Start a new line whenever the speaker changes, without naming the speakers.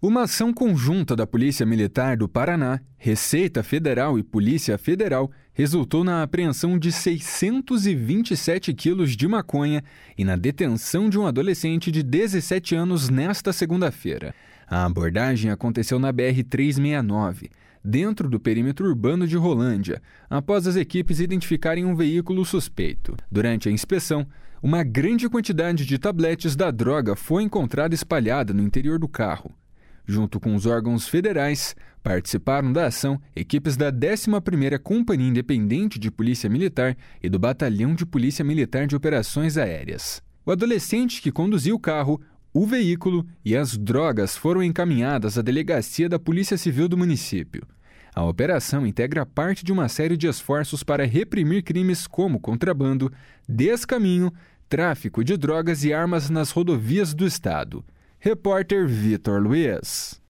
Uma ação conjunta da Polícia Militar do Paraná, Receita Federal e Polícia Federal resultou na apreensão de 627 quilos de maconha e na detenção de um adolescente de 17 anos nesta segunda-feira. A abordagem aconteceu na BR-369, dentro do perímetro urbano de Rolândia, após as equipes identificarem um veículo suspeito. Durante a inspeção, uma grande quantidade de tabletes da droga foi encontrada espalhada no interior do carro. Junto com os órgãos federais, participaram da ação equipes da 11ª Companhia Independente de Polícia Militar e do Batalhão de Polícia Militar de Operações Aéreas. O adolescente que conduziu o carro, o veículo e as drogas foram encaminhadas à delegacia da Polícia Civil do município. A operação integra parte de uma série de esforços para reprimir crimes como contrabando, descaminho, tráfico de drogas e armas nas rodovias do estado. Repórter Vitor Luiz.